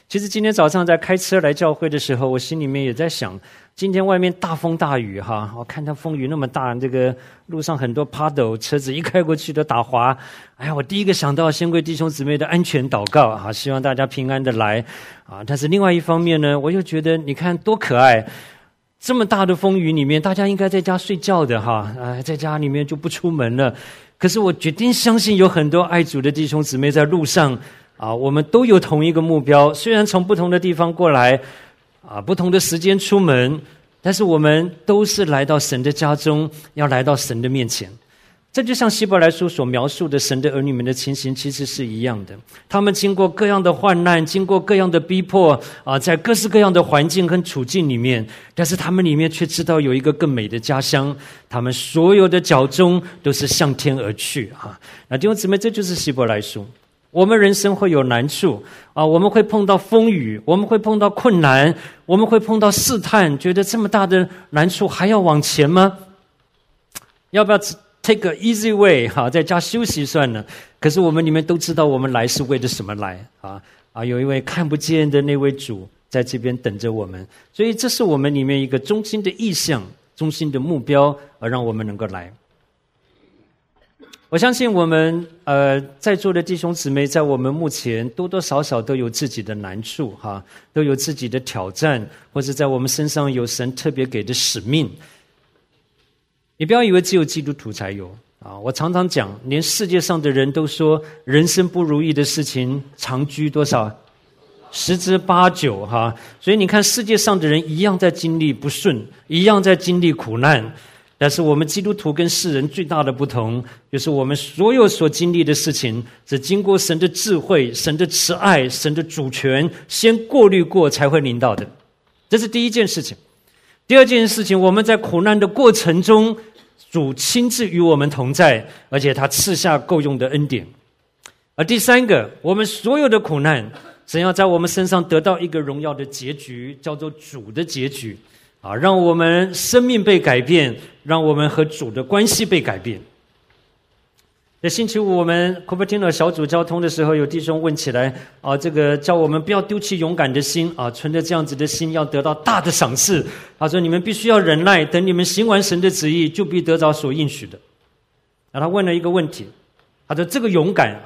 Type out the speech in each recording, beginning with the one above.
其实今天早上在开车来教会的时候，我心里面也在想，今天外面大风大雨哈，我看到风雨那么大，这个路上很多puddle，车子一开过去都打滑。哎呀，我第一个想到先为弟兄姊妹的安全祷告啊，希望大家平安的来啊。但是另外一方面呢，我又觉得你看多可爱，这么大的风雨里面，大家应该在家睡觉的哈，在家里面就不出门了。可是我决定相信有很多爱主的弟兄姊妹在路上啊，我们都有同一个目标，虽然从不同的地方过来啊，不同的时间出门，但是我们都是来到神的家中，要来到神的面前。这就像希伯来书所描述的神的儿女们的情形其实是一样的，他们经过各样的患难，经过各样的逼迫啊，在各式各样的环境跟处境里面，但是他们里面却知道有一个更美的家乡，他们所有的脚踪都是向天而去啊。那弟兄姊妹，这就是希伯来书。我们人生会有难处啊，我们会碰到风雨，我们会碰到困难，我们会碰到试探，觉得这么大的难处还要往前吗？要不要take a easy way 哈，在家休息算了。可是我们里面都知道，我们来是为了什么来啊？有一位看不见的那位主在这边等着我们，所以这是我们里面一个中心的意向、中心的目标，而让我们能够来。我相信我们在座的弟兄姊妹，在我们目前多多少少都有自己的难处哈，都有自己的挑战，或者在我们身上有神特别给的使命。你不要以为只有基督徒才有啊！我常常讲，连世界上的人都说，人生不如意的事情常居多少？10之8、9哈。所以你看，世界上的人一样在经历不顺，一样在经历苦难。但是我们基督徒跟世人最大的不同，就是我们所有所经历的事情，是经过神的智慧、神的慈爱、神的主权，先过滤过才会临到的。这是第一件事情。第二件事情，我们在苦难的过程中，主亲自与我们同在，而且他赐下够用的恩典。而第三个，我们所有的苦难，神要在我们身上得到一个荣耀的结局，叫做主的结局啊，让我们生命被改变，让我们和主的关系被改变。在星期五我们 Cupertino 小组交通的时候，有弟兄问起来啊，这个叫我们不要丢弃勇敢的心啊，存着这样子的心要得到大的赏赐。他说你们必须要忍耐，等你们行完神的旨意，就必得着所应许的。他问了一个问题，他说这个勇敢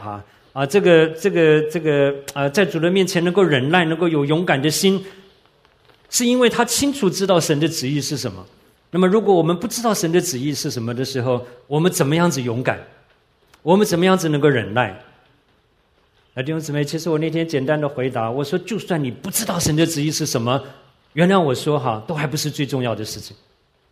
在主的面前能够忍耐，能够有勇敢的心，是因为他清楚知道神的旨意是什么。那么如果我们不知道神的旨意是什么的时候，我们怎么样子勇敢？我们怎么样子能够忍耐？弟兄姊妹，其实我那天简单的回答，我说就算你不知道神的旨意是什么，原谅我说哈，都还不是最重要的事情。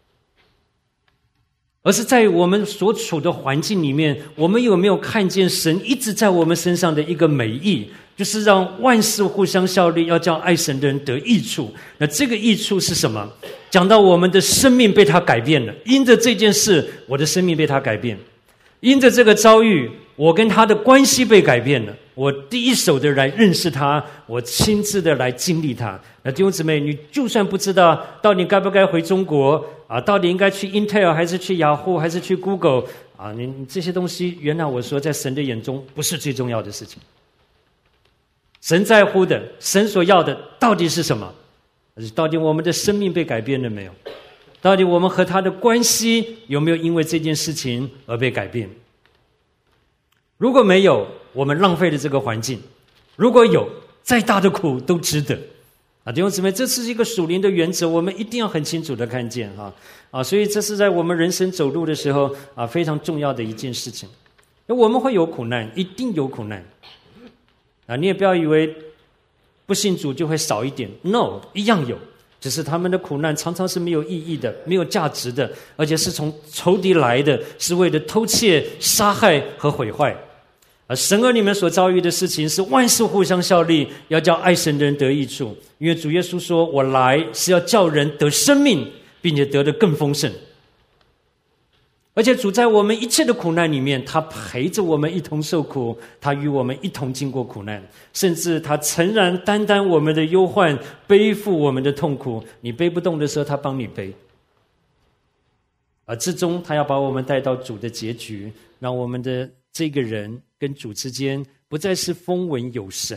而是在我们所处的环境里面，我们有没有看见神一直在我们身上的一个美意，就是让万事互相效力，要叫爱神的人得益处。那这个益处是什么？讲到我们的生命被他改变了，因着这件事，我的生命被他改变。因着这个遭遇，我跟他的关系被改变了，我第一手的来认识他，我亲自的来经历他。那弟兄姊妹，你就算不知道到底该不该回中国啊，到底应该去 Intel 还是去雅虎还是去 Google 啊，你这些东西，原来我说在神的眼中不是最重要的事情。神在乎的，神所要的到底是什么？到底我们的生命被改变了没有？到底我们和他的关系有没有因为这件事情而被改变？如果没有，我们浪费了这个环境；如果有，再大的苦都值得。弟兄姊妹，这是一个属灵的原则，我们一定要很清楚的看见所以这是在我们人生走路的时候非常重要的一件事情。我们会有苦难，一定有苦难你也不要以为不信主就会少一点 ，no， 一样有。只是他们的苦难常常是没有意义的，没有价值的，而且是从仇敌来的，是为了偷窃、杀害和毁坏。而神儿你们所遭遇的事情是万事互相效力，要叫爱神的人得益处。因为主耶稣说，我来是要叫人得生命，并且得得更丰盛。而且主在我们一切的苦难里面，他陪着我们一同受苦，他与我们一同经过苦难，甚至他诚然担当我们的忧患，背负我们的痛苦。你背不动的时候，他帮你背。而至终他要把我们带到主的结局，让我们的这个人跟主之间不再是风闻有神，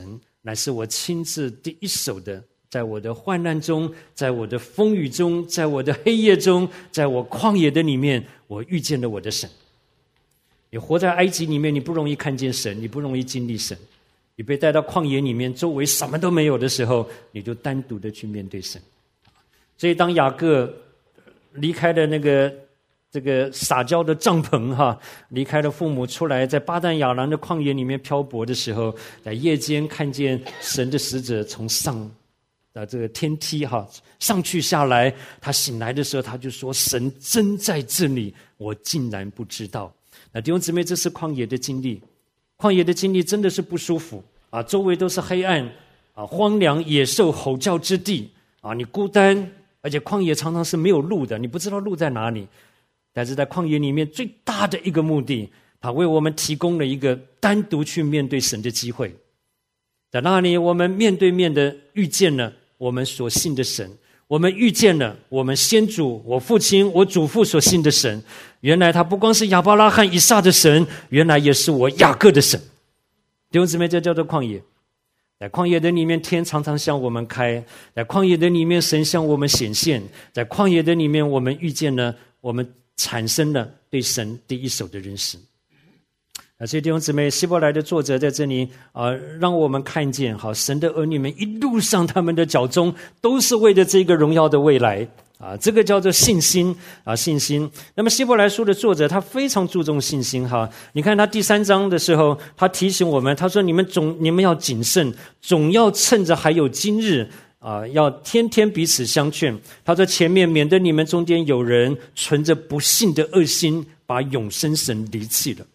乃是我亲自第一手的，在我的患难中，在我的风雨中，在我的黑夜中，在我旷野的里面，我遇见了我的神。你活在埃及里面，你不容易看见神，你不容易经历神。你被带到旷野里面，周围什么都没有的时候，你就单独的去面对神。所以当雅各离开了这个撒娇的帐篷离开了父母，出来在巴旦亚兰的旷野里面漂泊的时候，在夜间看见神的使者从上这个天梯上去下来，他醒来的时候，他就说：神真在这里，我竟然不知道。那弟兄姊妹，这是旷野的经历。旷野的经历真的是不舒服周围都是黑暗荒凉野兽吼叫之地你孤单，而且旷野常常是没有路的，你不知道路在哪里。但是在旷野里面最大的一个目的，他为我们提供了一个单独去面对神的机会。在那里我们面对面的遇见了我们所信的神，我们遇见了我们先祖我父亲我祖父所信的神。原来他不光是亚伯拉罕以撒的神，原来也是我雅各的神。弟兄姊妹，这叫做旷野。在旷野的里面，天常常向我们开，在旷野的里面，神向我们显现，在旷野的里面，我们遇见了，我们产生了对神第一手的认识。所以弟兄姊妹，希伯来的作者在这里让我们看见神的儿女们一路上他们的脚踪都是为着这个荣耀的未来这个叫做信心信心。那么希伯来书的作者他非常注重信心你看他第3章的时候，他提醒我们，他说你们要谨慎，总要趁着还有今日要天天彼此相劝。他说前面免得你们中间有人存着不信的恶心，把永生神离弃了。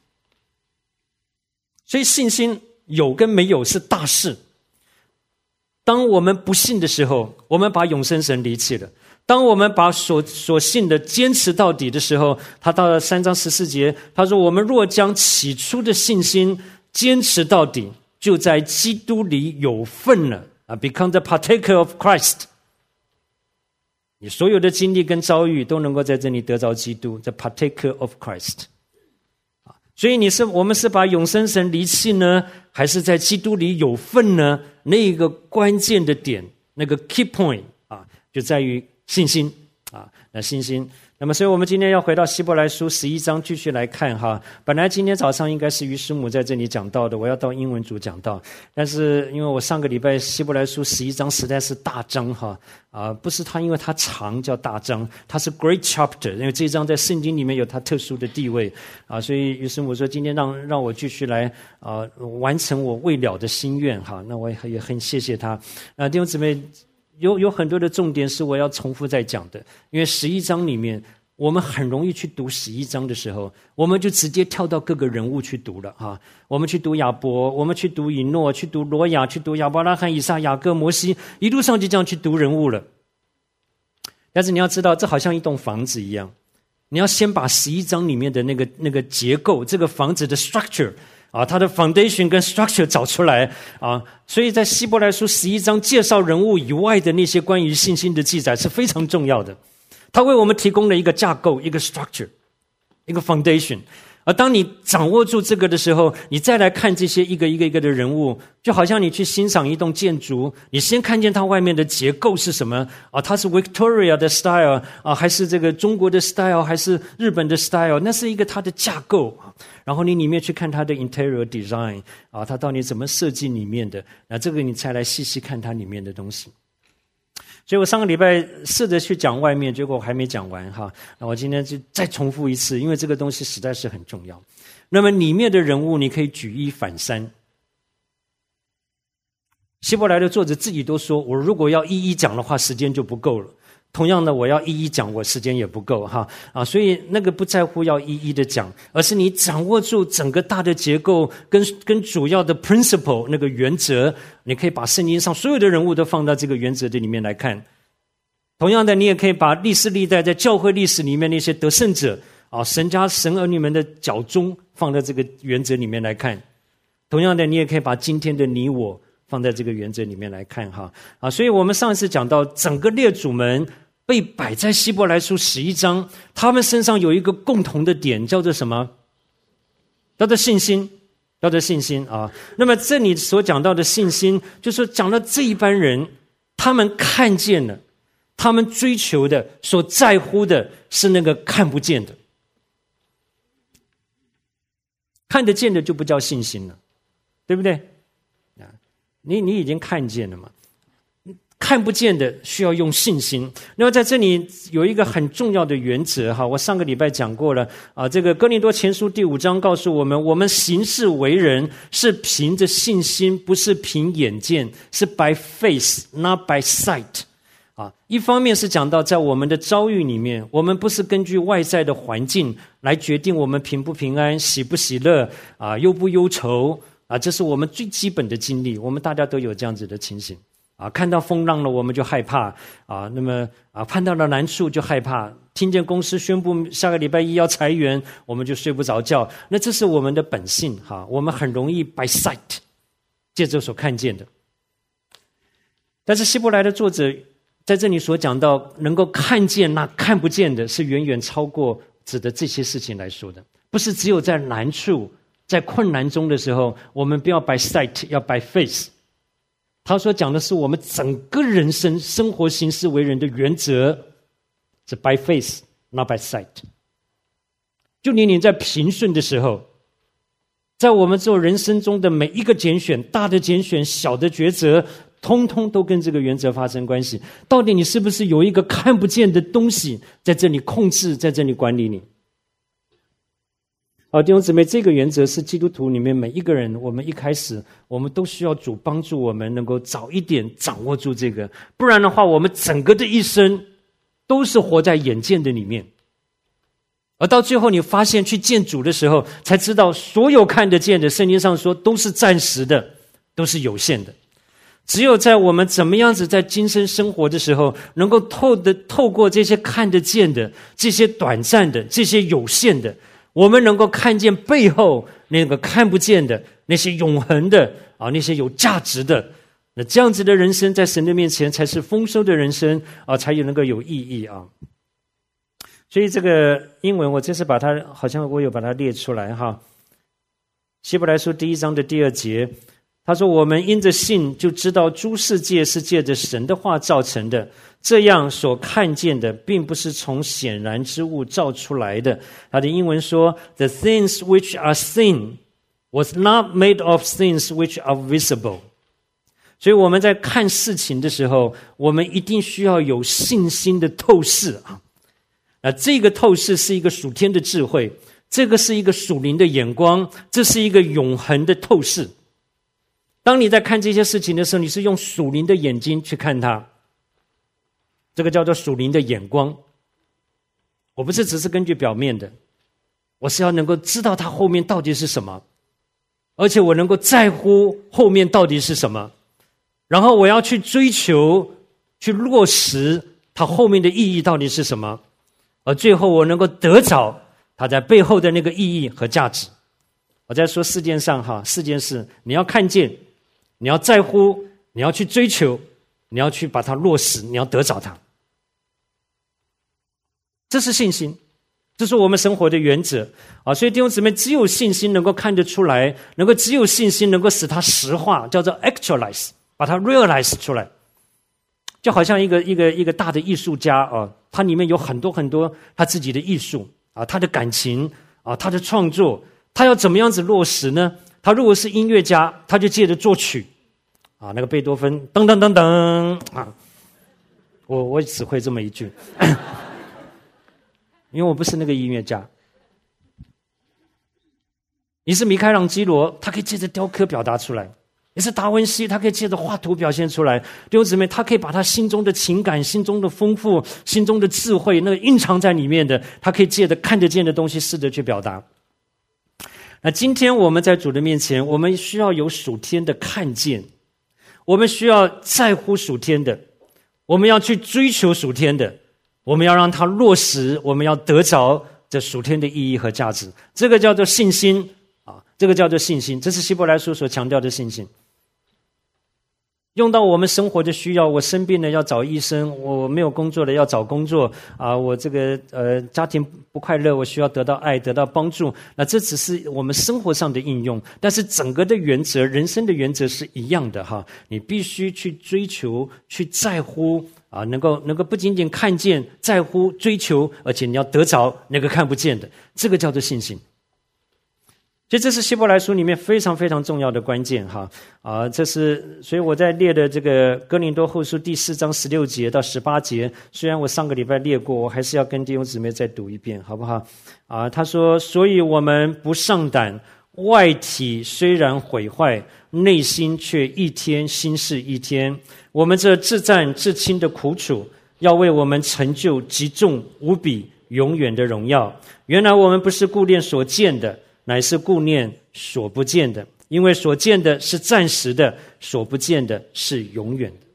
所以信心有跟没有是大事。当我们不信的时候，我们把永生神离弃了。当我们把所信的坚持到底的时候，他到了3章14节，他说我们若将起初的信心坚持到底，就在基督里有份了become the partaker of Christ。 你所有的经历跟遭遇都能够在这里得着基督 the partaker of Christ。 所以我们是把永生神离弃呢，还是在基督里有份呢？那个关键的点，那个 key point 就在于信心那信心。那么所以我们今天要回到希伯来书11章继续来看本来今天早上应该是于师母在这里讲到的，我要到英文组讲到，但是因为我上个礼拜希伯来书11章实在是大章不是它因为它长叫大章，它是 great chapter， 因为这一章在圣经里面有它特殊的地位所以于师母说今天让我继续来完成我未了的心愿那我也很谢谢他弟兄姊妹，有很多的重点是我要重复再讲的，因为11章里面我们很容易去读11章的时候，我们就直接跳到各个人物去读了我们去读亚伯，我们去读以诺，去读罗亚，去读亚伯拉罕、以撒、雅各、摩西，一路上就这样去读人物了。但是你要知道，这好像一栋房子一样，你要先把11章里面的那个结构，这个房子的 structure它的 foundation 跟 structure 找出来所以在希伯来书11章介绍人物以外的那些关于信心的记载是非常重要的，它为我们提供了一个架构，一个 structure， 一个 foundation。而当你掌握住这个的时候，你再来看这些一个一个的人物，就好像你去欣赏一栋建筑，你先看见它外面的结构是什么它是 Victoria 的 style还是这个中国的 style， 还是日本的 style， 那是一个它的架构然后你里面去看它的 interior design它到底怎么设计里面的，那这个你才来细细看它里面的东西。所以我上个礼拜试着去讲外面，结果我还没讲完那我今天就再重复一次，因为这个东西实在是很重要。那么里面的人物你可以举一反三。希伯来的作者自己都说，我如果要一一讲的话，时间就不够了。同样的，我要一一讲，我时间也不够所以那个不在乎要一一的讲，而是你掌握住整个大的结构跟主要的 principle 那个原则，你可以把圣经上所有的人物都放到这个原则的里面来看。同样的，你也可以把历史历代在教会历史里面那些得胜者神家神儿女们的脚踪放在这个原则里面来看。同样的，你也可以把今天的你我放在这个原则里面来看所以我们上一次讲到整个列祖们被摆在希伯来书11章，他们身上有一个共同的点，叫做什么？叫做信心。 叫做信心啊。那么这里所讲到的信心，就是讲到这一班人，他们看见了，他们追求的、所在乎的是那个看不见的。看得见的就不叫信心了，对不对？你已经看见了嘛？看不见的需要用信心。那么在这里有一个很重要的原则哈，我上个礼拜讲过了啊。这个哥林多前书第5章告诉我们，我们行事为人是凭着信心，不是凭眼见，是 by faith not by sight。啊，一方面是讲到在我们的遭遇里面，我们不是根据外在的环境来决定我们平不平安、喜不喜乐啊、忧不忧愁啊，这是我们最基本的经历，我们大家都有这样子的情形啊。看到风浪了，我们就害怕啊，那么啊，碰到了难处就害怕，听见公司宣布下个礼拜1要裁员，我们就睡不着觉。那这是我们的本性哈，我们很容易 by sight 借着所看见的。但是希伯来的作者在这里所讲到能够看见那看不见的，是远远超过指的这些事情来说的，不是只有在难处、在困难中的时候，我们不要 by sight， 要 by faith。他所讲的是我们整个人生生活行事为人的原则，是 by faith not by sight。就连你在平顺的时候，在我们做人生中的每一个拣选，大的拣选、小的抉择，通通都跟这个原则发生关系。到底你是不是有一个看不见的东西在这里控制，在这里管理你？好，弟兄姊妹，这个原则是基督徒里面每一个人，我们一开始我们都需要主帮助我们能够早一点掌握住这个，不然的话，我们整个的一生都是活在眼见的里面。而到最后你发现去见主的时候，才知道所有看得见的，圣经上说都是暂时的，都是有限的。只有在我们怎么样子在今生生活的时候，能够透过这些看得见的、这些短暂的、这些有限的，我们能够看见背后那个看不见的、那些永恒的啊，那些有价值的。那这样子的人生，在神的面前才是丰收的人生啊，才能够有意义啊。所以这个英文我这次把它好像我有把它列出来哈。希伯来书1章的2节。他说我们因着信就知道诸世界是借着神的话造成的，这样所看见的并不是从显然之物造出来的。他的英文说 The things which are seen was not made of things which are visible。 所以我们在看事情的时候，我们一定需要有信心的透视啊。这个透视是一个属天的智慧，这个是一个属灵的眼光，这是一个永恒的透视。当你在看这些事情的时候，你是用属灵的眼睛去看它，这个叫做属灵的眼光。我不是只是根据表面的，我是要能够知道它后面到底是什么，而且我能够在乎后面到底是什么，然后我要去追求、去落实它后面的意义到底是什么，而最后我能够得着它在背后的那个意义和价值。我在说世界上4件事，你要看见，你要在乎，你要去追求，你要去把它落实，你要得着它。这是信心，这是我们生活的原则啊！所以弟兄姊妹，只有信心能够看得出来，只有信心能够使它实化，叫做 actualize， 把它 realize 出来。就好像一个大的艺术家啊，他里面有很多很多他自己的艺术啊，他的感情啊，他的创作，他要怎么样子落实呢？他如果是音乐家，他就借着作曲啊，那个贝多芬噔噔噔噔啊，我只会这么一句，因为我不是那个音乐家。你是米开朗基罗，他可以借着雕刻表达出来；你是达文西，他可以借着画图表现出来。弟兄姊妹，他可以把他心中的情感、心中的丰富、心中的智慧，那个蕴藏在里面的，他可以借着看得见的东西试着去表达。那今天我们在主的面前，我们需要有属天的看见，我们需要在乎属天的，我们要去追求属天的，我们要让它落实，我们要得着这属天的意义和价值。这个叫做信心啊，这个叫做信心，这是希伯来书所强调的信心。 用到我们生活的需要，我生病了要找医生，我没有工作了要找工作啊，我这个家庭不快乐，我需要得到爱，得到帮助。那这只是我们生活上的应用，但是整个的原则，人生的原则是一样的哈。你必须去追求，去在乎啊，能够不仅仅看见、在乎、追求，而且你要得着那个看不见的，这个叫做信心。所以这是希伯来书里面非常非常重要的关键哈所以我在列的这个哥林多后书第4章16节到18节，虽然我上个礼拜列过，我还是要跟弟兄姊妹再读一遍，好不好？他说，所以我们不上胆，外体虽然毁坏，内心却一天新似一天。我们这自战自轻的苦楚，要为我们成就极重无比永远的荣耀。原来我们不是顾念所见的，乃是顾念所不见的，因为所见的是暂时的，所不见的是永远的。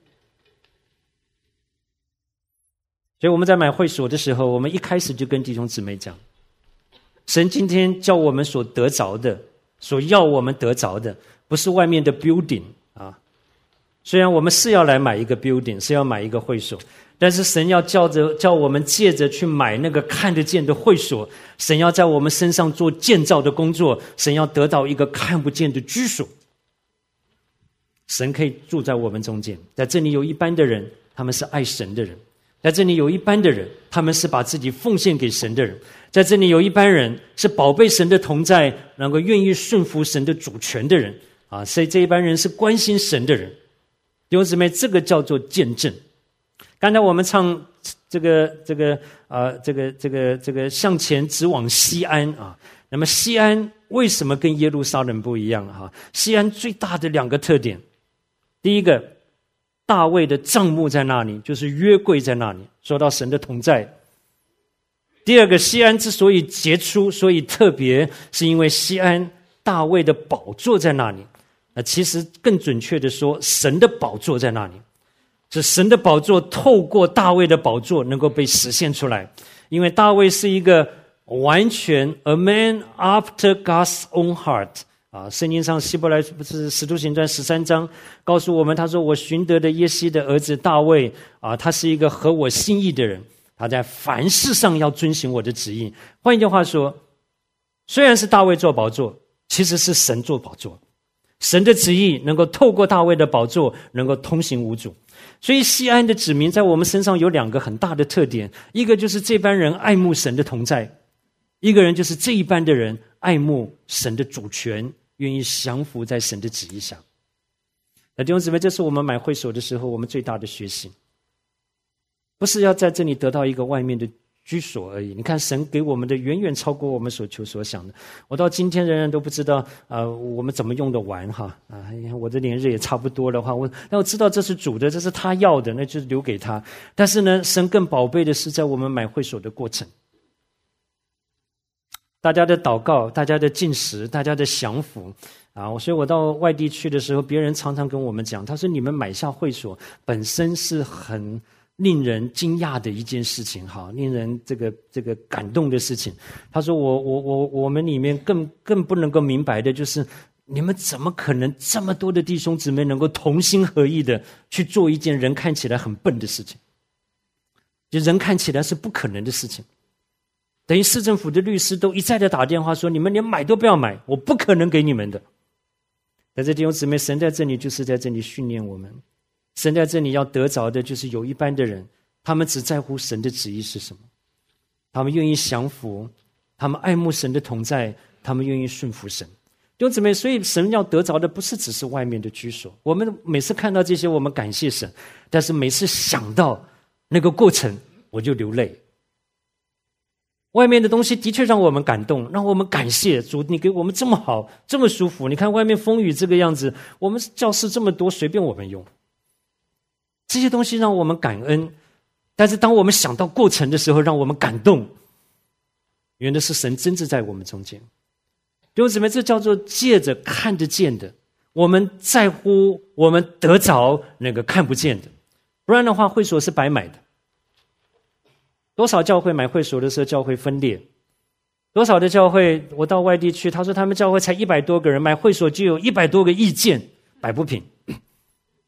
所以我们在买会所的时候，我们一开始就跟弟兄姊妹讲，神今天叫我们所得着的，所要我们得着的，不是外面的 building 啊。虽然我们是要来买一个 building， 是要买一个会所，但是神要叫我们借着去买那个看得见的会所，神要在我们身上做建造的工作，神要得到一个看不见的居所。神可以住在我们中间，在这里有一般的人，他们是爱神的人，在这里有一般的人，他们是把自己奉献给神的人，在这里有一般人是宝贝神的同在，能够愿意顺服神的主权的人啊，所以这一般人是关心神的人。弟兄姊妹，这个叫做见证。刚才我们唱这个向前直往西安啊，那么西安为什么跟耶路撒冷不一样啊？西安最大的2个特点，第一个，大卫的帐幕在那里，就是约柜在那里，说到神的同在。第二个，西安之所以杰出，所以特别，是因为西安大卫的宝座在那里。其实更准确的说，神的宝座在那里，是神的宝座透过大卫的宝座能够被实现出来。因为大卫是一个完全 a man after God's own heart 啊，圣经上希伯来不是使徒行传13章告诉我们，他说我寻得的耶西的儿子大卫啊，他是一个合我心意的人，他在凡事上要遵行我的旨意。换一句话说，虽然是大卫做宝座，其实是神做宝座，神的旨意能够透过大卫的宝座能够通行无阻。所以西安的子民在我们身上有2个很大的特点，一个就是这班人爱慕神的同在，一个人就是这一班的人爱慕神的主权，愿意降服在神的旨意下。弟兄姊妹，这是我们买会所的时候我们最大的学习，不是要在这里得到一个外面的居所而已。你看神给我们的远远超过我们所求所想的，我到今天仍然都不知道我们怎么用得完哈我的年日也差不多了话，我知道这是主的，这是他要的，那就是留给他。但是呢，神更宝贝的是在我们买会所的过程，大家的祷告，大家的进食，大家的降服所以我到外地去的时候，别人常常跟我们讲，他说你们买下会所本身是很令人惊讶的一件事情哈，令人这个感动的事情。他说我们里面更不能够明白的就是你们怎么可能这么多的弟兄姊妹能够同心合意的去做一件人看起来很笨的事情，就人看起来是不可能的事情。等于市政府的律师都一再的打电话说，你们连买都不要买，我不可能给你们的。但是弟兄姊妹，神在这里就是在这里训练我们，神在这里要得着的就是有一班的人，他们只在乎神的旨意是什么，他们愿意降服，他们爱慕神的同在，他们愿意顺服神。弟兄姊妹，所以神要得着的不是只是外面的居所。我们每次看到这些我们感谢神，但是每次想到那个过程我就流泪。外面的东西的确让我们感动，让我们感谢主，你给我们这么好，这么舒服。你看外面风雨这个样子，我们教室这么多，随便我们用。这些东西让我们感恩，但是当我们想到过程的时候，让我们感动。原来是神真正在我们中间。弟兄姊妹，这叫做借着看得见的，我们在乎我们得着那个看不见的，不然的话会所是白买的。多少教会买会所的时候教会分裂，多少的教会，我到外地去，他说他们教会才100多个人，买会所就有100多个意见，摆不平。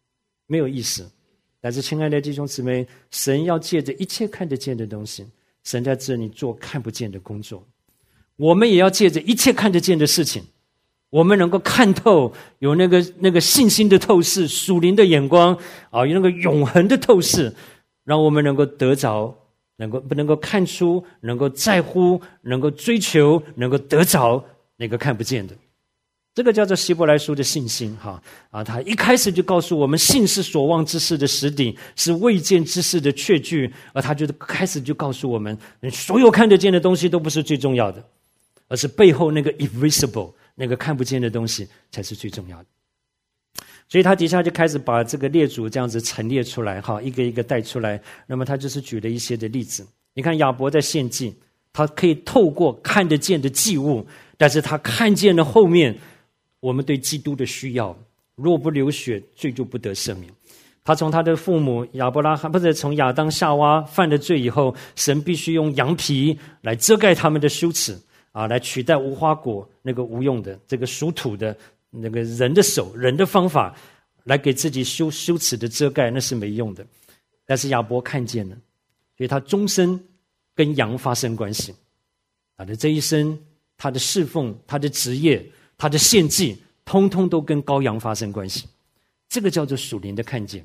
没有意思。但是亲爱的弟兄姊妹，神要借着一切看得见的东西，神在这里做看不见的工作。我们也要借着一切看得见的事情，我们能够看透，有那个信心的透视，属灵的眼光啊，有那个永恒的透视，让我们能够得着，能够看出，能够在乎，能够追求，能够得着那个看不见的。这个叫做希伯来书的信心他一开始就告诉我们，信是所望之事的实底，是未见之事的确据。而他就开始就告诉我们，所有看得见的东西都不是最重要的，而是背后那个 invisible 那个看不见的东西才是最重要的。所以他底下就开始把这个列祖这样子陈列出来一个一个带出来。那么他就是举了一些的例子。你看亚伯在献祭，他可以透过看得见的祭物，但是他看见了后面我们对基督的需要，若不流血，罪就不得赦免。他从他的父母亚伯拉罕，不是从亚当夏娃犯了罪以后，神必须用羊皮来遮盖他们的羞耻来取代无花果那个无用的这个属土的那个人的手人的方法来给自己羞耻的遮盖，那是没用的。但是亚伯看见了，所以他终身跟羊发生关系。他的这一生，他的侍奉，他的职业，他的献祭，通通都跟羔羊发生关系。这个叫做属灵的看见。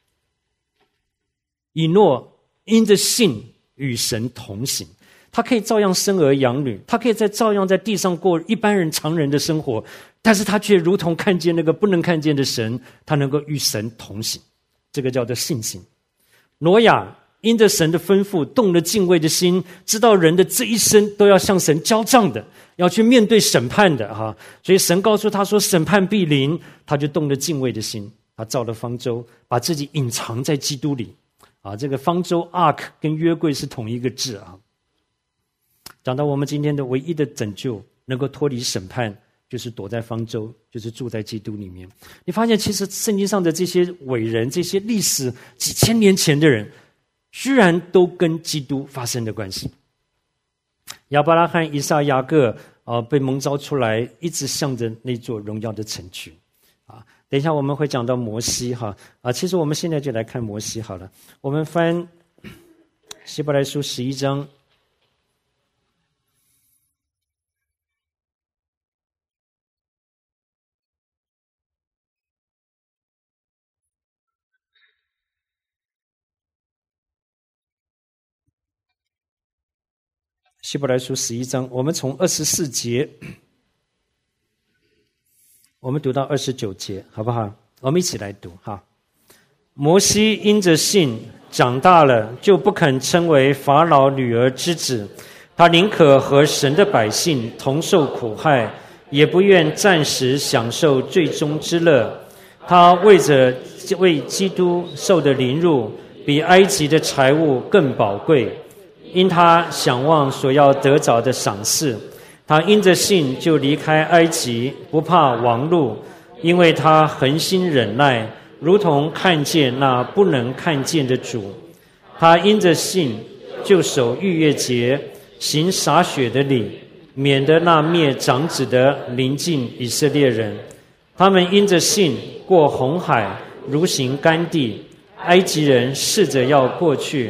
以诺因着信与神同行，他可以照样生儿养女，他可以照样在地上过一般人常人的生活，但是他却如同看见那个不能看见的神，他能够与神同行。这个叫做信心。挪亚因着神的吩咐动了敬畏的心，知道人的这一生都要向神交账的，要去面对审判的所以神告诉他说审判必临，他就动了敬畏的心。他造了方舟，把自己隐藏在基督里这个方舟 ark 跟约柜是同一个字讲到我们今天的唯一的拯救，能够脱离审判，就是躲在方舟，就是住在基督里面。你发现其实圣经上的这些伟人，这些历史几千年前的人，居然都跟基督发生的关系。亚伯拉罕、以撒、雅各被蒙召出来，一直向着那座荣耀的城去等一下我们会讲到摩西其实我们现在就来看摩西好了。我们翻希伯来书11章。希伯来书11章，我们从24节我们读到29节，好不好？我们一起来读摩西因着信长大了，就不肯称为法老女儿之子，他宁可和神的百姓同受苦害，也不愿暂时享受罪中之乐。他为基督受的凌辱，比埃及的财物更宝贵，因他想望所要得着的赏赐。他因着信就离开埃及，不怕王怒，因为他恒心忍耐，如同看见那不能看见的主。他因着信就守逾越节，行洒血的礼，免得那灭长子的临近以色列人。他们因着信过红海，如行干地，埃及人试着要过去。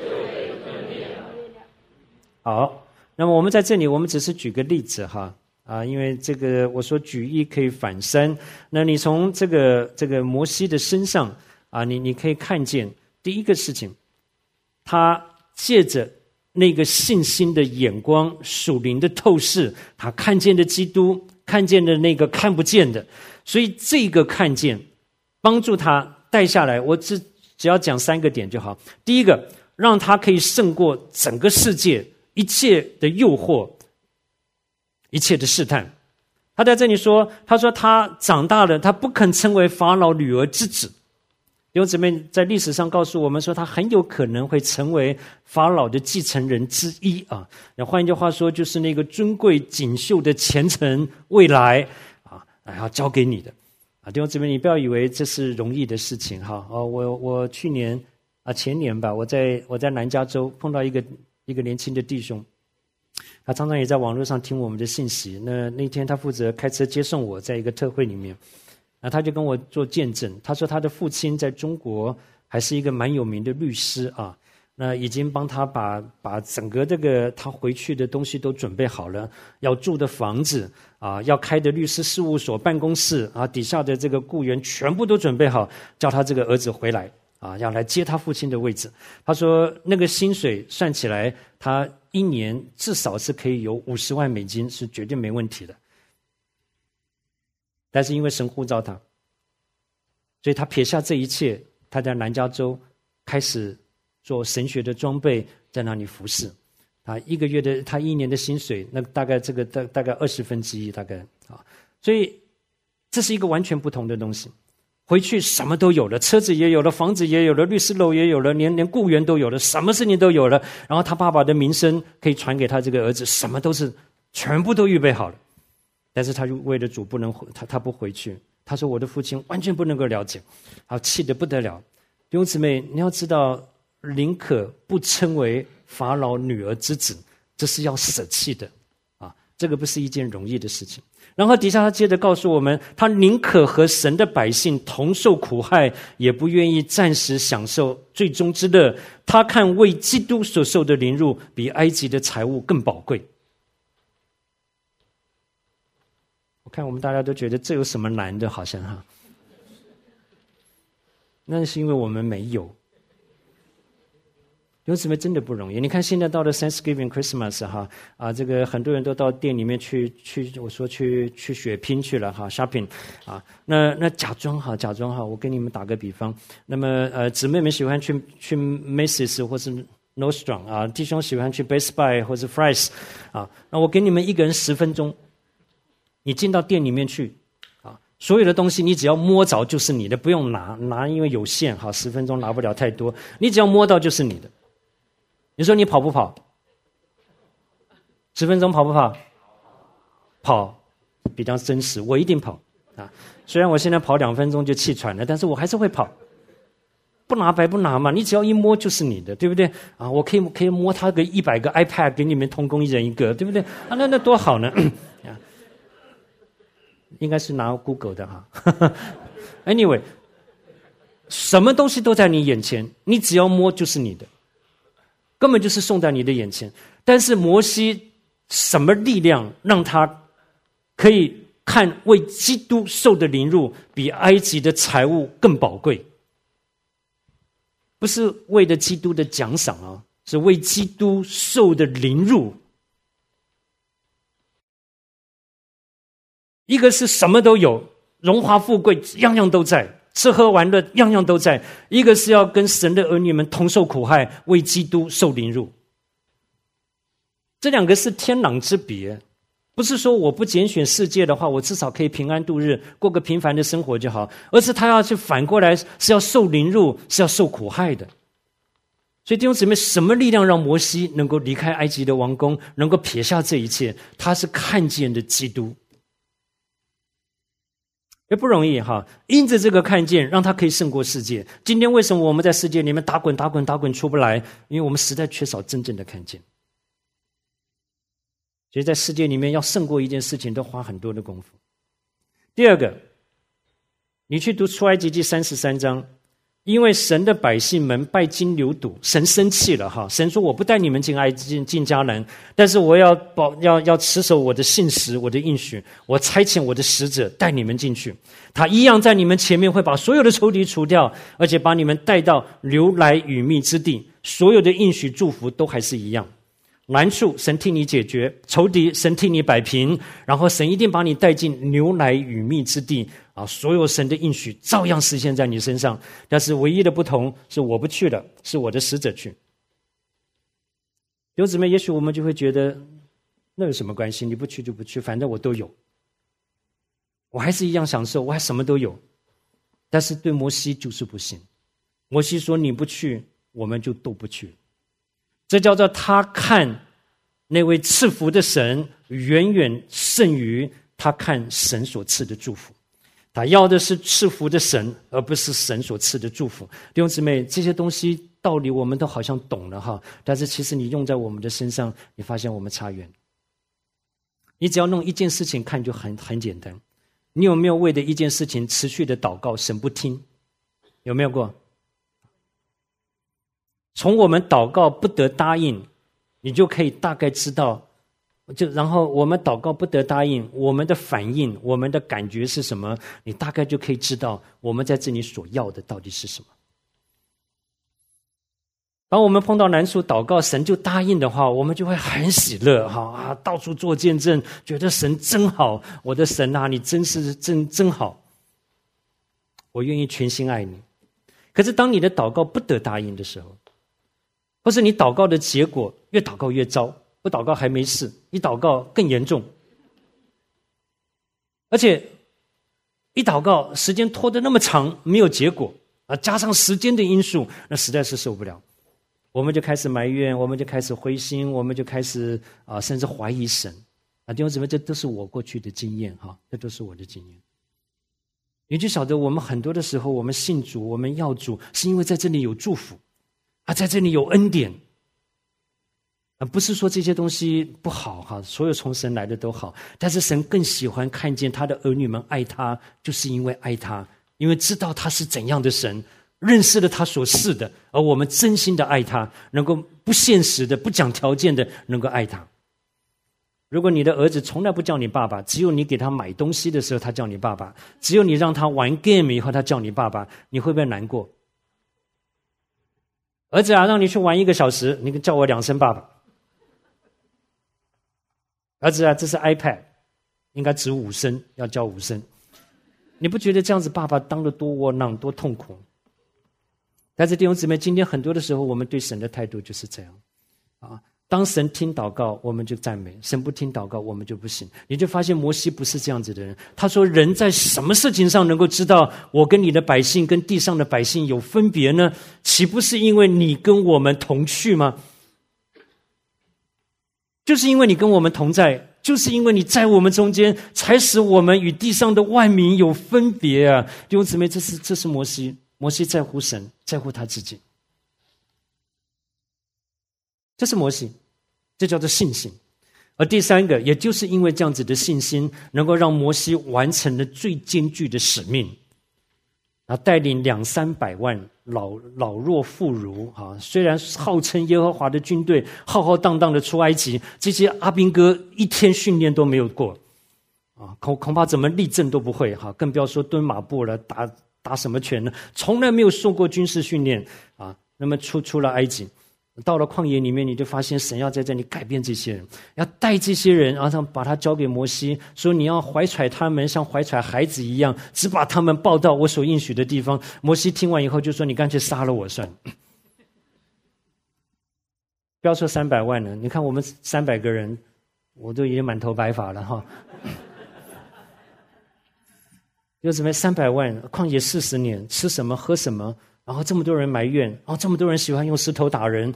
好，那么我们在这里，我们只是举个例子因为这个我说举一可以反三。那你从这个摩西的身上你可以看见第一个事情，他借着那个信心的眼光，属灵的透视，他看见的基督，看见的那个看不见的，所以这个看见帮助他带下来。我只要讲3个点就好。第一个，让他可以胜过整个世界一切的诱惑，一切的试探。他在这里说，他说他长大了，他不肯称为法老女儿之子。弟兄姊妹，在历史上告诉我们说，他很有可能会成为法老的继承人之一那换一句话说，就是那个尊贵锦绣的前程未来要交给你的弟兄姊妹，你不要以为这是容易的事情我去年前年吧，我在南加州碰到一个年轻的弟兄，他常常也在网络上听我们的信息。那天他负责开车接送我，在一个特会里面。 他就跟我做见证，他说他的父亲在中国还是一个蛮有名的律师啊，那已经帮他把整个这个他回去的东西都准备好了，要住的房子啊，要开的律师事务所办公室啊，底下的这个雇员全部都准备好，叫他这个儿子回来啊，要来接他父亲的位置。他说那个薪水算起来，他一年至少是可以有50万美金，是绝对没问题的。但是因为神呼召他，所以他撇下这一切，他在南加州开始做神学的装备，在那里服侍。他一年的薪水，那大概大概1/20大概啊，所以这是一个完全不同的东西。回去什么都有了，车子也有了，房子也有了，律师楼也有了，连雇员都有了，什么事情都有了。然后他爸爸的名声可以传给他这个儿子，什么都是全部都预备好了。但是他就为了主不能他不回去。他说我的父亲完全不能够了解，啊，气得不得了。弟兄姊妹，你要知道，宁可不称为法老女儿之子，这是要舍弃的啊，这个不是一件容易的事情。然后底下他接着告诉我们，他宁可和神的百姓同受苦害，也不愿意暂时享受最终之乐。他看为基督所受的凌辱，比埃及的财物更宝贵。我看我们大家都觉得这有什么难的，好像哈，那是因为我们没有。弟兄姊妹，真的不容易。你看现在到了 Thanksgiving Christmas 哈这个很多人都到店里面去我说去血拼去了哈 shopping 啊，那假装哈，我跟你们打个比方，那么姊妹们喜欢去 Macy's 或是 Nordstrom 啊，弟兄喜欢去 Best Buy 或是 Fry's 啊，那我给你们一个人10分钟，你进到店里面去啊，所有的东西你只要摸着就是你的，不用拿因为有限哈，10分钟拿不了太多，你只要摸到就是你的。你说你跑不跑？10分钟跑不跑？跑，比较真实。我一定跑啊！虽然我现在跑2分钟就气喘了，但是我还是会跑。不拿白不拿嘛，你只要一摸就是你的，对不对？啊，我可以摸他个100个 iPad 给你们同工一人一个，对不对？啊，那多好呢！啊，应该是拿 Google 的哈。Anyway， 什么东西都在你眼前，你只要摸就是你的。根本就是送在你的眼前，但是摩西什么力量让他可以看为基督受的凌辱比埃及的财物更宝贵？不是为了基督的奖赏啊，是为基督受的凌辱。一个是什么都有，荣华富贵样样都在，吃喝玩乐样样都在，一个是要跟神的儿女们同受苦害，为基督受凌辱。这两个是天壤之别，不是说我不拣选世界的话，我至少可以平安度日，过个平凡的生活就好，而是他要去反过来是要受凌辱，是要受苦害的。所以弟兄姊妹，什么力量让摩西能够离开埃及的王宫，能够撇下这一切？他是看见的基督。也不容易哈，因着这个看见，让他可以胜过世界。今天为什么我们在世界里面打滚出不来？因为我们实在缺少真正的看见。所以在世界里面要胜过一件事情，都花很多的功夫。第二个，你去读出埃及记33章，因为神的百姓们拜金牛犊，神生气了哈。神说：“我不带你们进埃及进迦南，但是我要持守我的信实，我的应许，我差遣我的使者带你们进去。他一样在你们前面会把所有的仇敌除掉，而且把你们带到流奶与蜜之地。所有的应许祝福都还是一样。难处神替你解决，仇敌神替你摆平，然后神一定把你带进牛奶与蜜之地啊！所有神的应许照样实现在你身上，但是唯一的不同是我不去了，是我的使者去。弟兄姊妹，也许我们就会觉得那有什么关系？你不去就不去，反正我都有，我还是一样享受，我还什么都有。但是对摩西就是不行，摩西说你不去，我们就都不去。这叫做他看那位赐福的神远远胜于他看神所赐的祝福。他要的是赐福的神，而不是神所赐的祝福。弟兄姊妹，这些东西道理我们都好像懂了哈，但是其实你用在我们的身上，你发现我们差远。你只要弄一件事情看就很简单， 你有没有为的一件事情持续的祷告，神不听？有没有过？从我们祷告不得答应，你就可以大概知道，然后我们祷告不得答应，我们的反应，我们的感觉是什么？你大概就可以知道我们在这里所要的到底是什么。当我们碰到难处祷告，神就答应的话，我们就会很喜乐到处做见证，觉得神真好，我的神啊，你真是真好，我愿意全心爱你。可是当你的祷告不得答应的时候，或是你祷告的结果越祷告越糟，不祷告还没事，一祷告更严重，而且一祷告时间拖得那么长没有结果加上时间的因素，那实在是受不了。我们就开始埋怨，我们就开始灰心，我们就开始甚至怀疑神弟兄姊妹，这都是我过去的经验这都是我的经验。你就晓得我们很多的时候，我们信主，我们要主，是因为在这里有祝福在这里有恩典不是说这些东西不好所有从神来的都好，但是神更喜欢看见他的儿女们爱他，就是因为爱他，因为知道他是怎样的神，认识了他所是的，而我们真心的爱他，能够不现实的不讲条件的能够爱他。如果你的儿子从来不叫你爸爸，只有你给他买东西的时候他叫你爸爸，只有你让他玩 game 以后他叫你爸爸，你会不会难过？儿子让你去玩1个小时，你叫我2声爸爸。儿子这是 iPad， 应该值5声，要叫5声。你不觉得这样子爸爸当得多窝囊多痛苦？但是弟兄姊妹，今天很多的时候我们对神的态度就是这样当神听祷告我们就赞美，神不听祷告我们就不行。你就发现摩西不是这样子的人，他说人在什么事情上能够知道我跟你的百姓跟地上的百姓有分别呢？岂不是因为你跟我们同去吗？就是因为你跟我们同在，就是因为你在我们中间，才使我们与地上的万民有分别弟兄姊妹，这是摩西在乎神，在乎他自己，这是摩西，这叫做信心。而第三个，也就是因为这样子的信心，能够让摩西完成了最艰巨的使命带领200-300万老弱妇孺虽然号称耶和华的军队，浩浩荡荡的出埃及，这些阿兵哥一天训练都没有过恐怕怎么立正都不会更不要说蹲马步了，打什么拳呢？从来没有受过军事训练那么出了埃及，到了旷野里面，你就发现神要在这里改变这些人，要带这些人，然后把他交给摩西，说你要怀揣他们像怀揣孩子一样，只把他们抱到我所应许的地方。摩西听完以后就说，你干脆杀了我算了。不要说300万了，你看我们300个人，我都已经满头白发了有什么300万，旷野40年，吃什么喝什么，然后这么多人埋怨，然后这么多人喜欢用石头打人，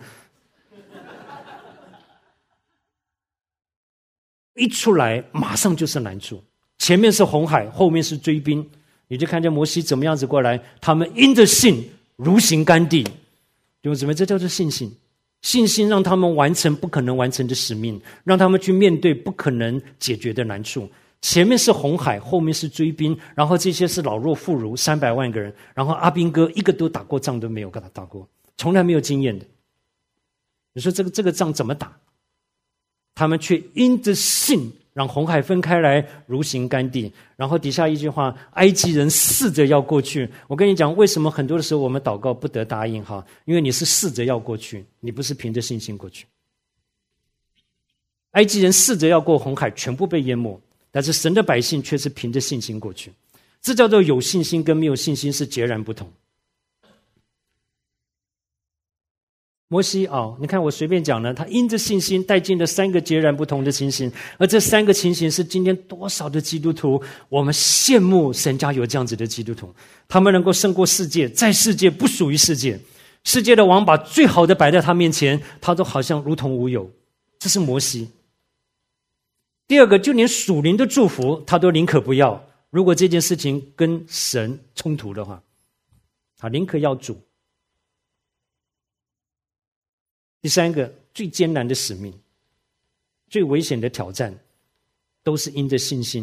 一出来马上就是难处，前面是红海，后面是追兵，你就看见摩西怎么样子过来，他们因着信如行干地，弟兄姊妹，这叫做信心。信心让他们完成不可能完成的使命，让他们去面对不可能解决的难处。前面是红海，后面是追兵，然后这些是老弱妇孺300万个人，然后阿兵哥一个都打过仗都没有跟他打过，从来没有经验的。你说这个仗怎么打？他们却因着信让红海分开来，如行干地。然后底下一句话，埃及人试着要过去。我跟你讲，为什么很多的时候我们祷告不得答应因为你是试着要过去，你不是凭着信心过去。埃及人试着要过红海，全部被淹没，但是神的百姓却是凭着信心过去。这叫做有信心跟没有信心是截然不同。摩西你看我随便讲了，他因着信心带进了3个截然不同的情形，而这3个情形是今天多少的基督徒，我们羡慕神家有这样子的基督徒，他们能够胜过世界，在世界不属于世界，世界的王把最好的摆在他面前，他都好像如同无有，这是摩西。第二个，就连属灵的祝福他都宁可不要，如果这件事情跟神冲突的话，他宁可要主。第三个，最艰难的使命，最危险的挑战，都是因着信心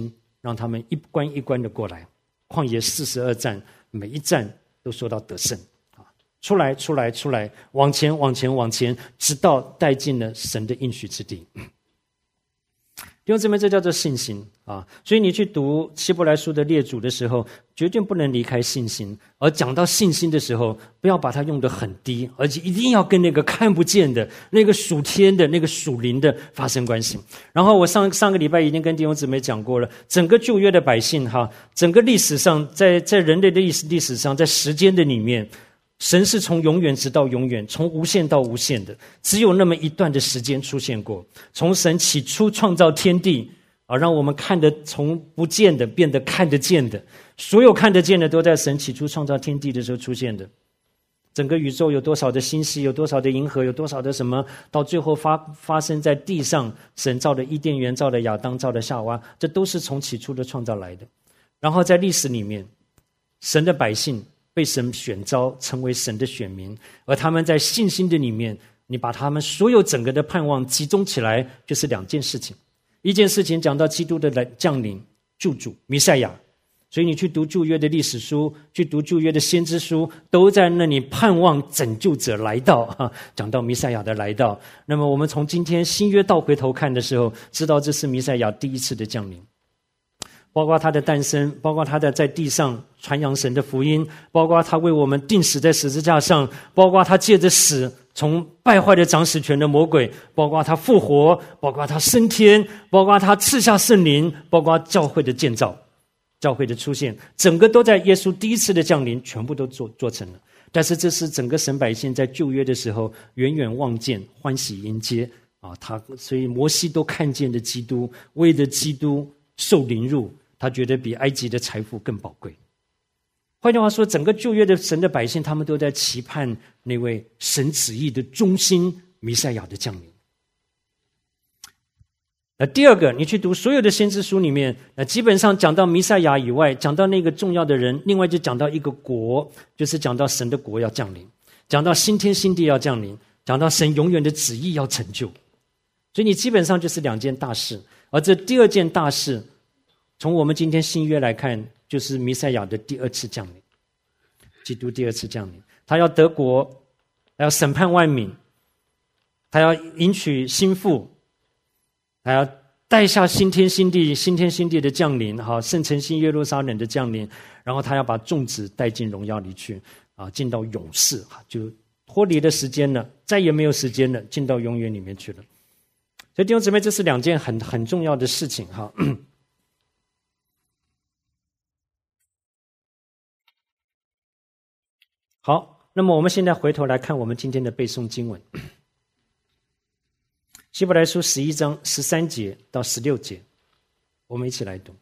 让他们一关一关的过来。旷野42战，每一战都说到得胜啊！出来，往前，直到带进了神的应许之地。弟兄姊妹，这叫做信心啊！所以你去读希伯来书的列祖的时候，绝对不能离开信心。而讲到信心的时候，不要把它用得很低，而且一定要跟那个看不见的、那个属天的、那个属灵的发生关系。然后我上个礼拜已经跟弟兄姊妹讲过了，整个旧约的百姓哈，整个历史上，在人类的历史上，在时间的里面，神是从永远直到永远，从无限到无限的，只有那么一段的时间出现过。从神起初创造天地啊，让我们看得从不见的变得看得见的，所有看得见的都在神起初创造天地的时候出现的。整个宇宙有多少的星系，有多少的银河，有多少的什么，到最后发生在地上，神造的伊甸园，造的亚当，造的夏娃，这都是从起初的创造来的。然后在历史里面，神的百姓被神选召成为神的选民，而他们在信心的里面，你把他们所有整个的盼望集中起来，就是两件事情。一件事情讲到基督的降临，救主弥赛亚，所以你去读旧约的历史书，去读旧约的先知书，都在那里盼望拯救者来到，讲到弥赛亚的来到。那么我们从今天新约倒回头看的时候，知道这是弥赛亚第一次的降临，包括他的诞生，包括他的在地上传扬神的福音，包括他为我们钉死在十字架上，包括他借着死从败坏的掌使权的魔鬼，包括他复活，包括他升天，包括他赐下圣灵，包括教会的建造，教会的出现，整个都在耶稣第一次的降临全部都做成了。但是这是整个神百姓在旧约的时候远远望见欢喜迎接啊，所以摩西都看见了基督，为了基督受凌辱，他觉得比埃及的财富更宝贵。换句话说，整个旧约的神的百姓，他们都在期盼那位神旨意的中心弥赛亚的降临。第二个，你去读所有的先知书里面，基本上讲到弥赛亚以外，讲到那个重要的人，另外就讲到一个国，就是讲到神的国要降临，讲到新天新地要降临，讲到神永远的旨意要成就。所以你基本上就是两件大事，而这第二件大事，从我们今天新约来看，就是弥赛亚的第二次降临，基督第二次降临，他要得国，他要审判万民，他要迎娶新妇，他要带下新天新地的降临，圣城新耶路撒冷的降临，然后他要把众子带进荣耀里去，进到永世，就脱离了时间了，再也没有时间了，进到永远里面去了。所以弟兄姊妹，这是两件很重要的事情哈。好，那么我们现在回头来看我们今天的背诵经文，希伯来书11章13节到16节，我们一起来读。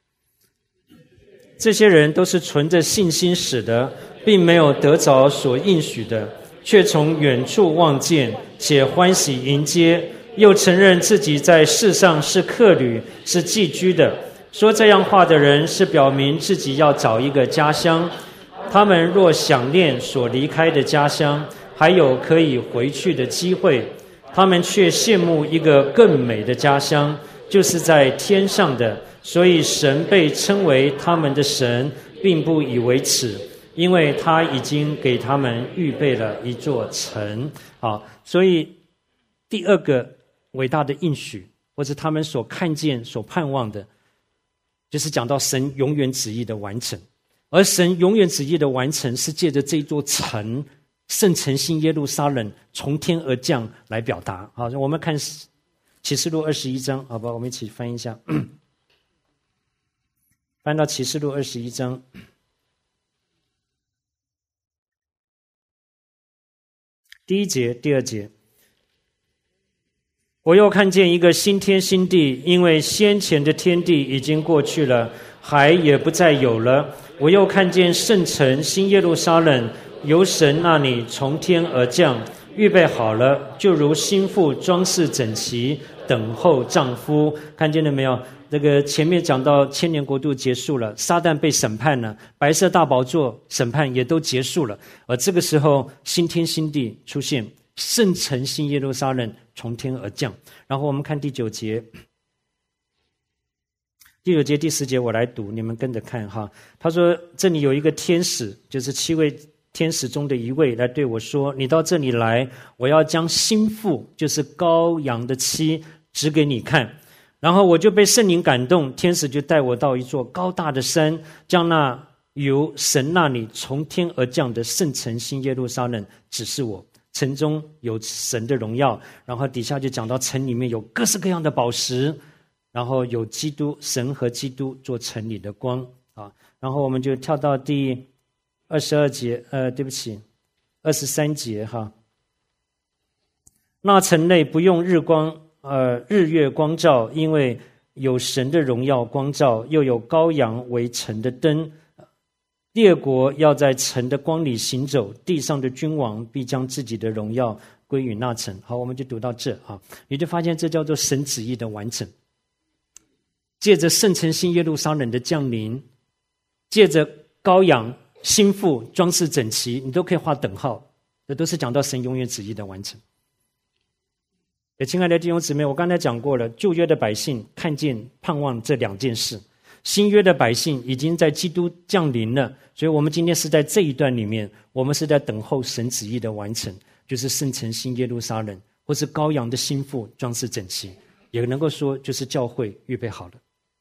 这些人都是存着信心死的，并没有得着所应许的，却从远处望见，且欢喜迎接，又承认自己在世上是客旅，是寄居的。说这样话的人，是表明自己要找一个家乡。他们若想念所离开的家乡，还有可以回去的机会，他们却羡慕一个更美的家乡，就是在天上的。所以神被称为他们的神，并不以为耻，因为他已经给他们预备了一座城。好，所以第二个伟大的应许，或者他们所看见、所盼望的，就是讲到神永远旨意的完成。而神永远旨意的完成，是借着这座城，圣城新耶路撒冷从天而降来表达。好，我们看启示录21章，好吧，我们一起翻一下。翻到启示录21章，第1节、第2节。我又看见一个新天新地，因为先前的天地已经过去了，海也不再有了。我又看见圣城新耶路撒冷由神那里从天而降，预备好了，就如新妇装饰整齐，等候丈夫。看见了没有？这个前面讲到千年国度结束了，撒旦被审判了，白色大宝座审判也都结束了，而这个时候新天新地出现，圣城新耶路撒冷从天而降。然后我们看第9节。 第9节、第10节我来读，你们跟着看哈。他说：“这里有一个天使，就是7位天使中的一位，来对我说：你到这里来，我要将新妇，就是羔羊的妻，指给你看。然后我就被圣灵感动，天使就带我到一座高大的山，将那由神那里从天而降的圣城新耶路撒冷指示我。城中有神的荣耀，然后底下就讲到城里面有各式各样的宝石。”然后有基督，神和基督做城里的光啊。然后我们就跳到第22节，对不起，23节哈。那城内不用日月光照，因为有神的荣耀光照，又有羔羊为城的灯。列国要在城的光里行走，地上的君王必将自己的荣耀归于那城。好，我们就读到这啊，你就发现这叫做神旨意的完成。借着圣城新耶路撒冷的降临，借着羔羊新妇装饰整齐，你都可以画等号，这都是讲到神永远旨意的完成。亲爱的弟兄姊妹，我刚才讲过了，旧约的百姓看见盼望这2件事，新约的百姓已经在基督降临了，所以我们今天是在这一段里面，我们是在等候神旨意的完成，就是圣城新耶路撒冷，或是羔羊的新妇装饰整齐，也能够说就是教会预备好了。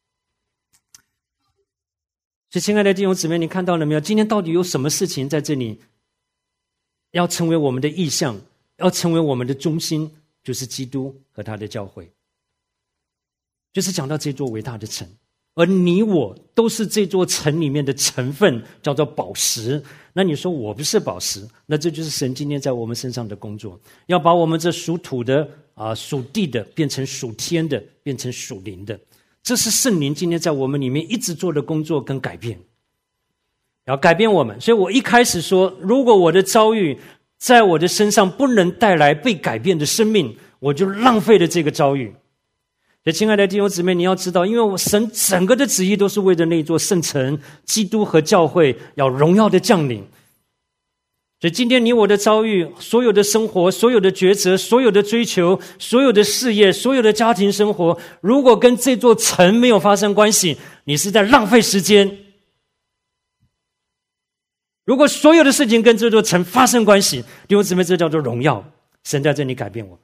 所以亲爱的弟兄姊妹，你看到了没有？今天到底有什么事情在这里要成为我们的意向，要成为我们的中心，就是基督和他的教会，就是讲到这座伟大的城，而你我都是这座城里面的成分，叫做宝石。那你说我不是宝石，那这就是神今天在我们身上的工作，要把我们这属土的属地的变成属天的，变成属灵的。这是圣灵今天在我们里面一直做的工作跟改变，要改变我们。所以我一开始说，如果我的遭遇在我的身上不能带来被改变的生命，我就浪费了这个遭遇。所以亲爱的弟兄姊妹，你要知道，因为我神整个的旨意都是为了那座圣城基督和教会要荣耀的降临。所以今天你我的遭遇，所有的生活，所有的抉择，所有的追求，所有的事业，所有的家庭生活，如果跟这座城没有发生关系，你是在浪费时间。如果所有的事情跟这座城发生关系，弟兄姊妹，这叫做荣耀。神在这里改变我们，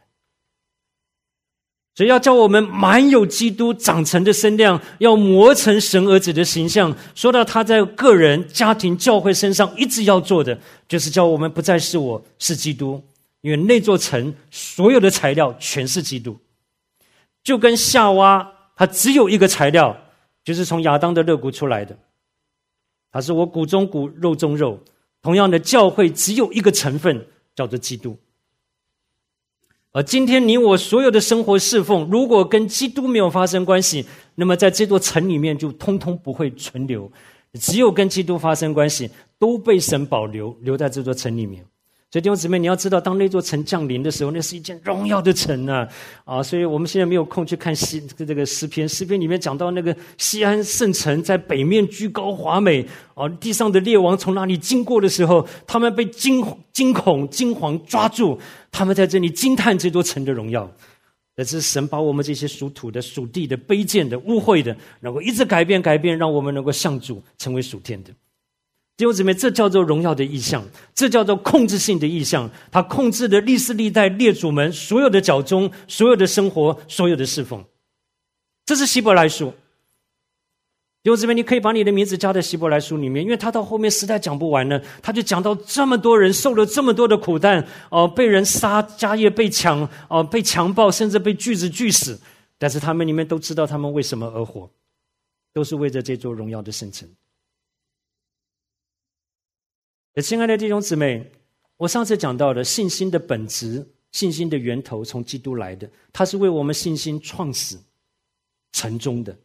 所以要叫我们满有基督长成的身量，要磨成神儿子的形象。说到他在个人、家庭、教会身上一直要做的，就是叫我们不再是我，是基督。因为那座城所有的材料全是基督，就跟夏娃它只有一个材料，就是从亚当的肋骨出来的，它是我骨中骨肉中肉。同样的，教会只有一个成分，叫做基督。而今天你我所有的生活侍奉，如果跟基督没有发生关系，那么在这座城里面就通通不会存留。只有跟基督发生关系，都被神保留，留在这座城里面。所以弟兄姊妹，你要知道，当那座城降临的时候，那是一件荣耀的城啊！所以我们现在没有空去看这个诗篇，诗篇里面讲到那个西安圣城在北面居高华美地上的列王从那里经过的时候，他们被惊恐惊惶抓住，他们在这里惊叹这座城的荣耀。这是神把我们这些属土的、属地的、卑贱的、污秽的，能够一直改变，让我们能够向主成为属天的。弟兄姊妹，这叫做荣耀的意象，这叫做控制性的意象。他控制了历世历代列祖们所有的脚踪、所有的生活、所有的侍奉。这是希伯来书。弟兄姊妹，你可以把你的名字加在希伯来书里面，因为他到后面实在讲不完了，他就讲到这么多人受了这么多的苦难，被人杀，家业被抢，被强暴，甚至被锯子锯死，但是他们里面都知道他们为什么而活，都是为着这座荣耀的圣城。亲爱的弟兄姊妹，我上次讲到的信心的本质，信心的源头从基督来的，他是为我们信心创始成终的。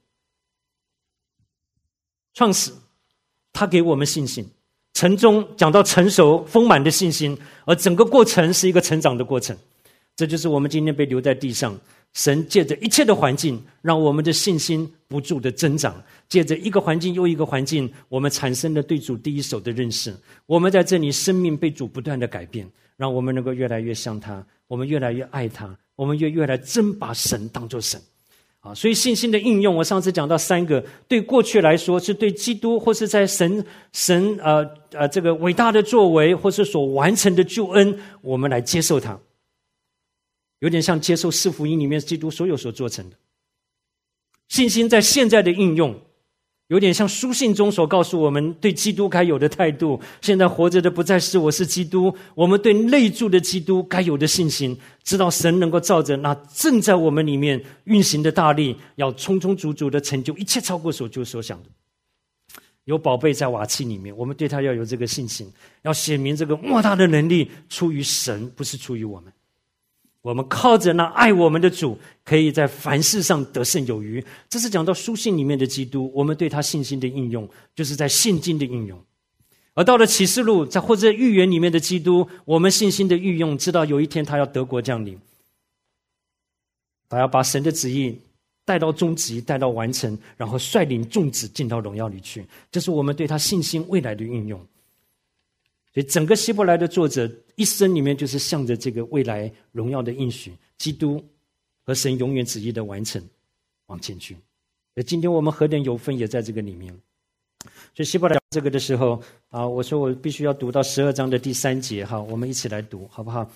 创始他给我们信心，成终讲到成熟丰满的信心，而整个过程是一个成长的过程。这就是我们今天被留在地上，神借着一切的环境让我们的信心不住的增长，借着一个环境又一个环境，我们产生了对主第一手的认识，我们在这里生命被主不断的改变，让我们能够越来越像他，我们越来越爱他，我们越来真把神当作神所以信心的应用，我上次讲到3个，对过去来说是对基督或是在神这个伟大的作为或是所完成的救恩，我们来接受它，有点像接受四福音里面基督所有所做成的。信心在现在的应用，有点像书信中所告诉我们对基督该有的态度。现在活着的不再是我，是基督。我们对内住的基督该有的信心，知道神能够照着那正在我们里面运行的大力，要充充足足的成就一切超过所求所想的。有宝贝在瓦器里面，我们对他要有这个信心，要显明这个莫大的能力出于神，不是出于我们。我们靠着那爱我们的主，可以在凡事上得胜有余。这是讲到书信里面的基督，我们对他信心的应用，就是在现今的应用。而到了启示录，在或者预言里面的基督，我们信心的运用，知道有一天他要得国降临，他要把神的旨意带到终极，带到完成，然后率领众子进到荣耀里去。这是我们对他信心未来的运用。所以整个希伯来的作者一生里面，就是向着这个未来荣耀的应许，基督和神永远旨意的完成往前去。而今天我们何等有份也在这个里面。所以希伯来这个的时候我说我必须要读到12章的第3节我们一起来读好不好？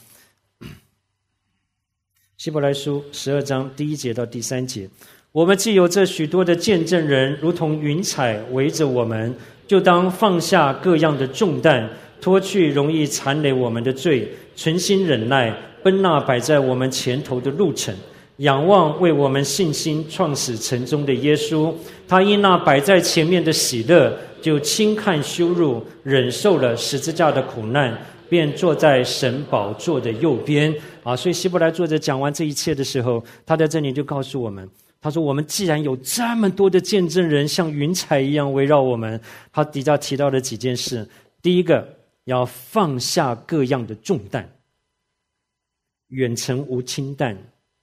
希伯来书12章第1节到第3节，我们既有这许多的见证人，如同云彩围着我们，就当放下各样的重担，脱去容易缠累我们的罪，存心忍耐，奔那摆在我们前头的路程，仰望为我们信心创始成终的耶稣。他因那摆在前面的喜乐，就轻看羞辱，忍受了十字架的苦难，便坐在神宝座的右边。所以希伯来作者讲完这一切的时候，他在这里就告诉我们，他说我们既然有这么多的见证人像云彩一样围绕我们，他底下提到了几件事。第一个，要放下各样的重担，远程无轻担。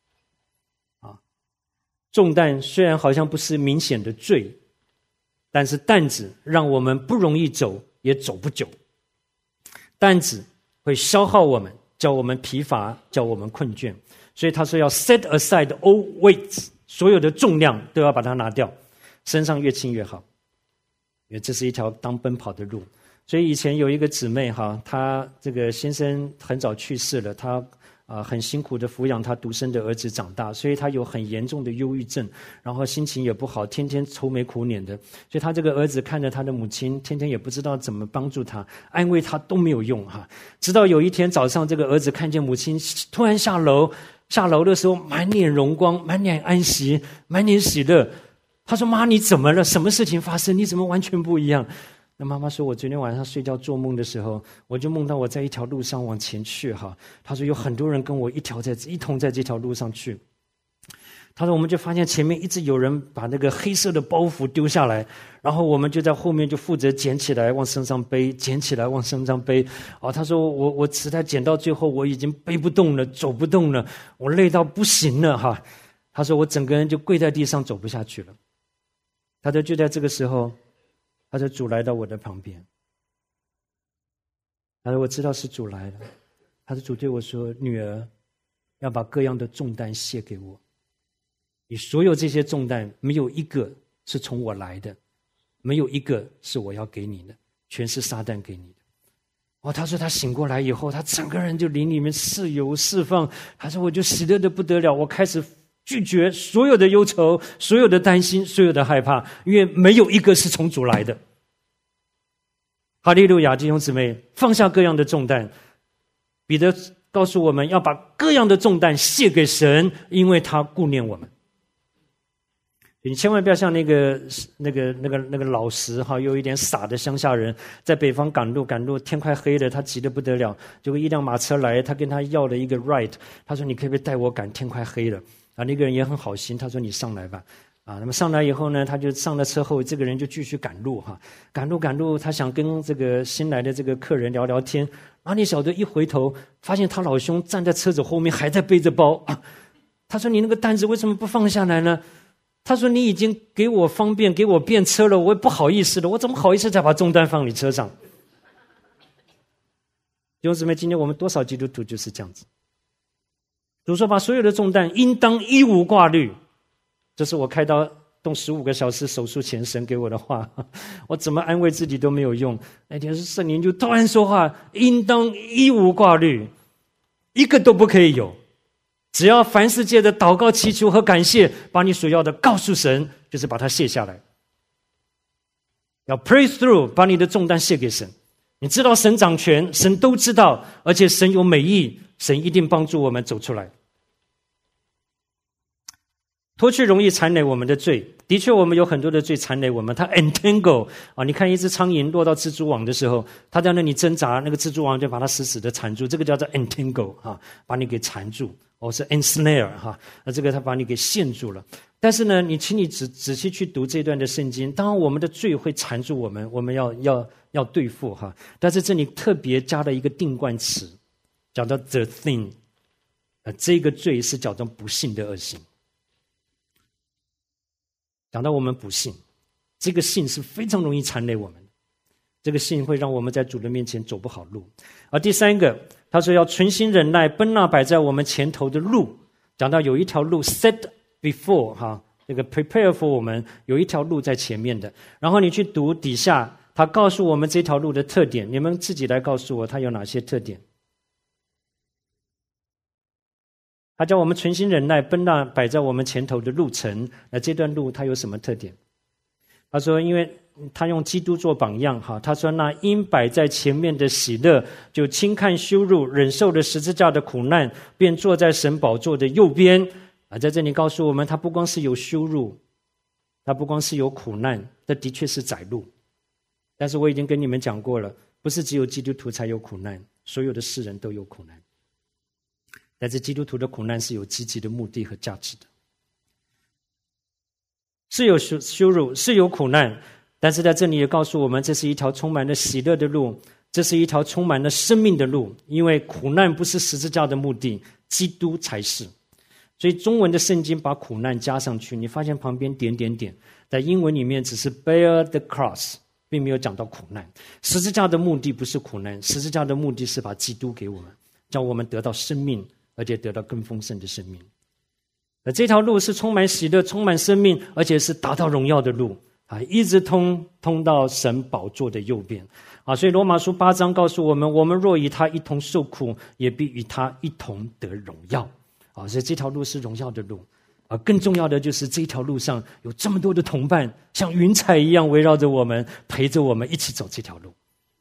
重担虽然好像不是明显的罪，但是担子让我们不容易走，也走不久。担子会消耗我们，叫我们疲乏，叫我们困倦。所以他说要 set aside all weights， 所有的重量都要把它拿掉，身上越轻越好，因为这是一条当奔跑的路。所以以前有一个姊妹她这个先生很早去世了，她很辛苦的抚养他独生的儿子长大，所以他有很严重的忧郁症，然后心情也不好，天天愁眉苦脸的。所以他这个儿子看着他的母亲，天天也不知道怎么帮助他，安慰他都没有用直到有一天早上，这个儿子看见母亲突然下楼的时候，满脸荣光，满脸安息，满脸喜乐。他说：“妈，你怎么了？什么事情发生？你怎么完全不一样？”那妈妈说，我昨天晚上睡觉做梦的时候，我就梦到我在一条路上往前去他说有很多人跟我一同在这条路上去。他说我们就发现前面一直有人把那个黑色的包袱丢下来，然后我们就在后面就负责捡起来往身上背，捡起来往身上背。他说我实在捡到最后我已经背不动了，走不动了，我累到不行了他说我整个人就跪在地上走不下去了。他说就在这个时候，他说主来到我的旁边，他说我知道是主来了。他说主对我说，女儿要把各样的重担卸给我，你所有这些重担没有一个是从我来的，没有一个是我要给你的，全是撒旦给你的。他说他醒过来以后，他整个人就灵里面自由释放。他说我就喜乐得不得了，我开始拒绝所有的忧愁，所有的担心，所有的害怕，因为没有一个是从主来的。哈利路亚，弟兄姊妹，放下各样的重担。彼得告诉我们要把各样的重担卸给神，因为他顾念我们。你千万不要像那个老实有一点傻的乡下人，在北方赶路，天快黑了，他急得不得了，结果一辆马车来，他跟他要了一个 ride， 他说你可不可以带我赶，天快黑了。那个人也很好心，他说你上来吧。那么上来以后呢，他就上了车后，这个人就继续赶路赶路，他想跟这个新来的这个客人聊聊天。然后你晓得一回头，发现他老兄站在车子后面还在背着包他说你那个担子为什么不放下来呢？他说你已经给我方便，给我便车了，我也不好意思了，我怎么好意思再把重担放你车上？弟兄姊妹，今天我们多少基督徒就是这样子。主说把所有的重担应当一无挂虑这是我开刀动15个小时手术前神给我的话，我怎么安慰自己都没有用。那天是圣灵就突然说话，应当一无挂虑，一个都不可以有，只要凡世界的祷告祈求和感谢，把你所要的告诉神，就是把它卸下来，要 pray through， 把你的重担卸给神。你知道神掌权，神都知道，而且神有美意，神一定帮助我们走出来。脱去容易缠累我们的罪，的确我们有很多的罪缠累我们，它 entangle 你看一只苍蝇落到蜘蛛网的时候，它在那里挣扎，那个蜘蛛网就把它死死的缠住，这个叫做 entangle 把你给缠住，是 ensnare 那这个它把你给陷住了。但是呢，请你仔细去读这段的圣经，当然我们的罪会缠住我们，我们要对付但是这里特别加了一个定冠词，讲到 the thing，这个罪是叫做不幸的恶行。讲到我们不信，这个信是非常容易缠累我们的，这个信会让我们在主的面前走不好路。而第三个，他说要存心忍耐，奔那摆在我们前头的路，讲到有一条路 set before 这个 prepare for 我们，有一条路在前面的。然后你去读底下，他告诉我们这条路的特点，你们自己来告诉我它有哪些特点。他叫我们存心忍耐，奔那摆在我们前头的路程。那这段路它有什么特点？他说，因为他用基督做榜样他说那因摆在前面的喜乐，就轻看羞辱，忍受了十字架的苦难，便坐在神宝座的右边。在这里告诉我们，他不光是有羞辱，他不光是有苦难，这的确是窄路。但是我已经跟你们讲过了，不是只有基督徒才有苦难，所有的世人都有苦难。但是基督徒的苦难是有积极的目的和价值的，是有羞辱，是有苦难，但是在这里也告诉我们，这是一条充满了喜乐的路，这是一条充满了生命的路，因为苦难不是十字架的目的，基督才是。所以中文的圣经把苦难加上去，你发现旁边点点点，在英文里面只是 bear the cross， 并没有讲到苦难。十字架的目的不是苦难，十字架的目的是把基督给我们，叫我们得到生命，而且得到更丰盛的生命。而这条路是充满喜乐，充满生命，而且是达到荣耀的路一直通到神宝座的右边所以罗马书8章告诉我们，我们若与他一同受苦，也必与他一同得荣耀所以这条路是荣耀的路更重要的就是这条路上有这么多的同伴，像云彩一样围绕着我们，陪着我们一起走这条路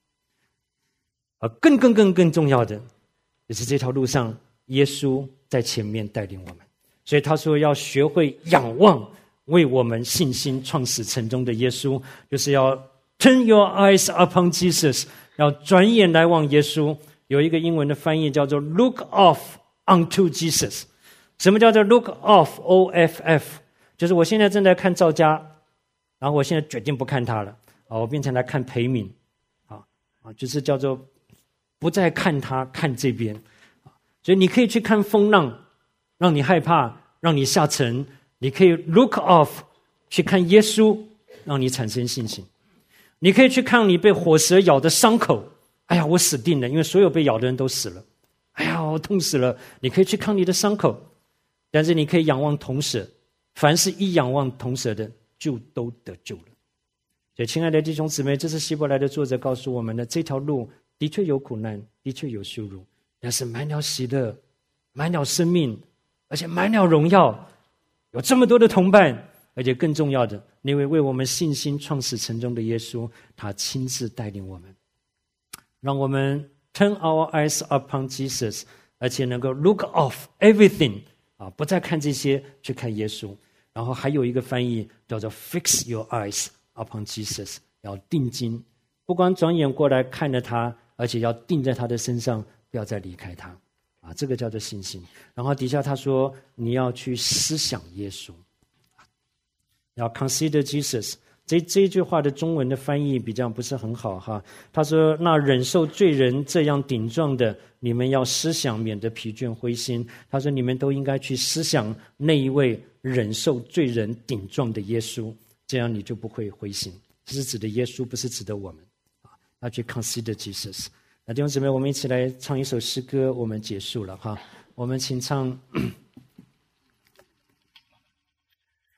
更重要的就是这条路上耶稣在前面带领我们，所以他说要学会仰望为我们信心创始成终的耶稣，就是要 turn your eyes upon Jesus， 要转眼来望耶稣。有一个英文的翻译叫做 look off unto Jesus。 什么叫做 look off O-F-F？ 就是我现在正在看赵家，然后我现在决定不看他了我变成来看裴敏就是叫做不再看他，看这边所以你可以去看风浪，让你害怕，让你下沉；你可以 look off 去看耶稣，让你产生信心。你可以去看你被火蛇咬的伤口，哎呀，我死定了，因为所有被咬的人都死了，哎呀，我痛死了。你可以去看你的伤口，但是你可以仰望铜蛇，凡是一仰望铜蛇的，就都得救了。所以亲爱的弟兄姊妹，这是希伯来的作者告诉我们的，这条路的确有苦难，的确有羞辱，但是满了喜乐，满了生命，而且满了荣耀，有这么多的同伴，而且更重要的，那位为我们信心创始成终的耶稣，他亲自带领我们，让我们 turn our eyes upon Jesus， 而且能够 look off everything不再看这些，去看耶稣。然后还有一个翻译叫做 fix your eyes upon Jesus， 要定睛，不光转眼过来看着他，而且要定在他的身上，不要再离开他这个叫做信心。然后底下他说你要去思想耶稣，要 consider Jesus。 这一句话的中文的翻译比较不是很好他说那忍受罪人这样顶撞的，你们要思想，免得疲倦灰心。他说你们都应该去思想那一位忍受罪人顶撞的耶稣，这样你就不会灰心。这是指的耶稣，不是指的我们要去 consider Jesus。 那弟兄姊妹，我们一起来唱一首诗歌，我们结束了我们请唱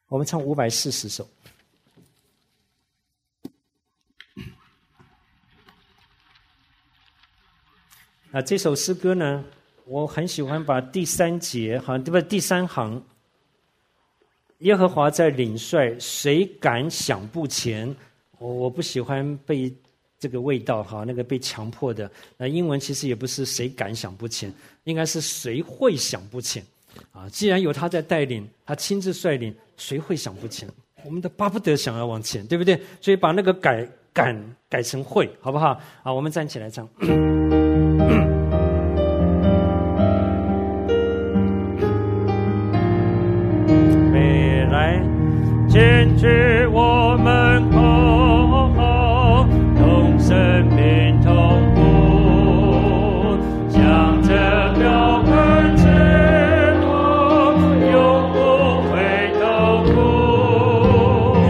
我们唱540首。这首诗歌呢，我很喜欢把第3节，对不？第3行，耶和华在领帅，谁敢想不前？我不喜欢被这个味道，那个被强迫的。英文其实也不是谁敢想不前，应该是谁会想不前。既然有他在带领，他亲自率领，谁会想不前？我们都巴不得想要往前，对不对？所以把那个改成会，好不好？我们站起来唱。未来坚决我们同生命同步，向着标杆直跑，永不回头路。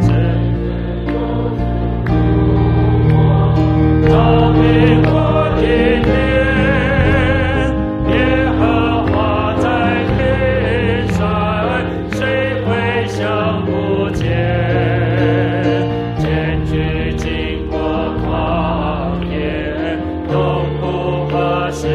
照明我的脸，耶和华在天上，谁会想不见？前去经过旷野，痛苦和试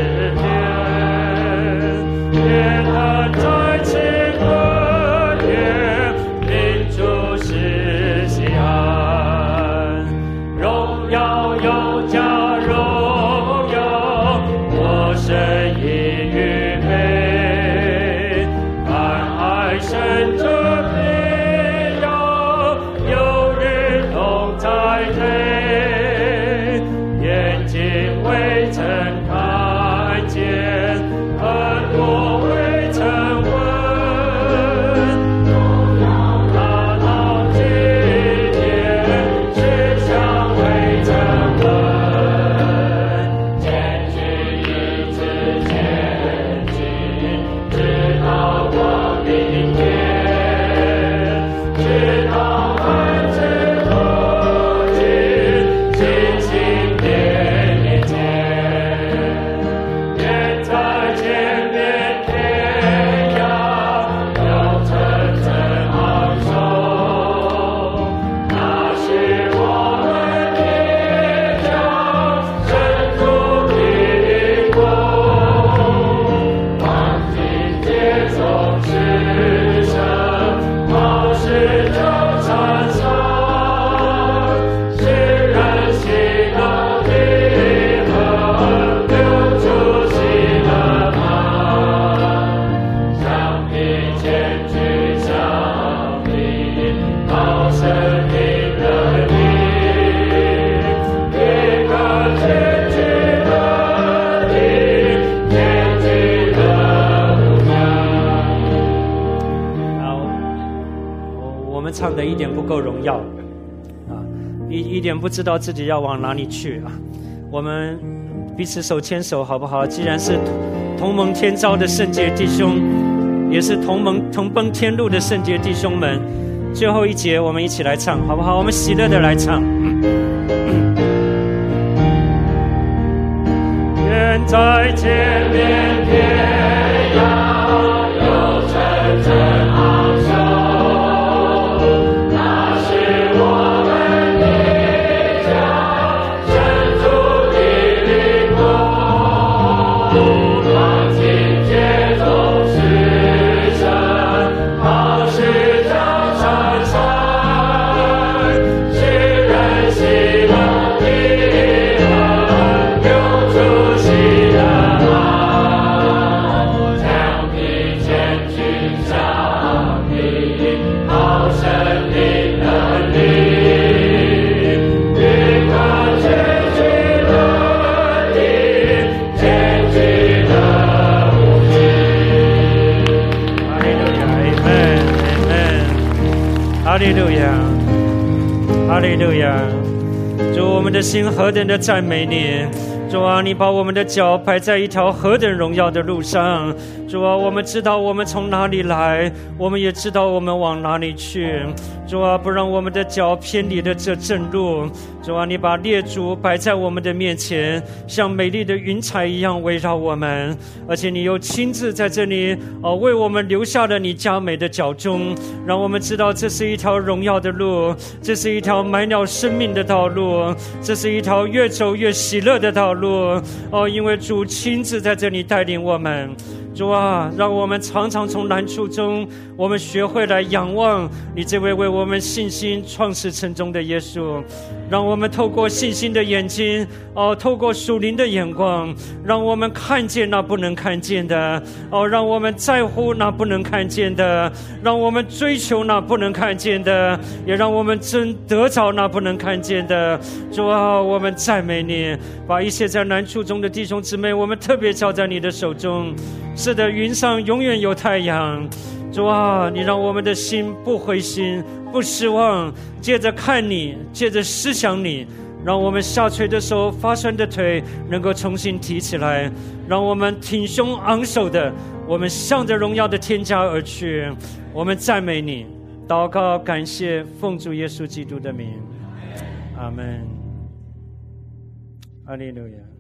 炼，约翰在此歌也，领主是西安，荣耀又加荣耀，我神已预备，看爱神这必要，有日同在天，眼睛未曾看见，耳朵未曾闻，大到今天，世上未曾闻，前去一直前进，直到光明天，直到万事不尽，星星点眼前，远在前面天涯，要层层昂首，那是我们的家，神主的国，万军皆从世上，好事就山上，世人喜乐的河流出喜乐吗？相比前去相比，好生命的你，一个前去的你，前去的模样。我们唱的一点不够荣耀一点不知道自己要往哪里去我们彼此手牵手好不好？既然是同盟天召的圣洁弟兄，也是同奔天路的圣洁弟兄们，最后一节我们一起来唱好不好？我们喜乐的来唱。远在前面天涯，有层层昂首，那是我们的家，神主的灵国，万军皆从世上，好事照山上，世人喜乐的河流出喜乐吗？相比前去相比，好生命的你，一个前去的你，前去的无尽。哈利路亚 ，Amen Amen， 哈利路亚，哈利路亚。主，我们的心何等的赞美你！ 主啊，你把我们的脚摆在一条何等荣耀的路上。主啊，我们知道我们从哪里来，我们也知道我们往哪里去。主啊，不让我们的脚偏离了这正路。主啊，你把列祖摆在我们的面前，像美丽的云彩一样围绕我们，而且你又亲自在这里为我们留下了你佳美的脚踪，让我们知道这是一条荣耀的路，这是一条满了生命的道路，这是一条越走越喜乐的道路。因为主亲自在这里带领我们。主啊，让我们常常从难处中，我们学会来仰望你这位为我们信心创始成终的耶稣。让我们透过信心的眼睛，透过属灵的眼光，让我们看见那不能看见的，让我们在乎那不能看见的，让我们追求那不能看见的，也让我们真得着那不能看见的。主啊，我们赞美你，把一切在难处中的弟兄姊妹，我们特别交在你的手中。是的，云上永远有太阳。主啊，你让我们的心不灰心不失望，借着看你，借着思想你，让我们下垂的手发酸的腿能够重新提起来，让我们挺胸昂首的，我们向着荣耀的天家而去。我们赞美你，祷告感谢，奉主耶稣基督的名，阿们。哈利路亚。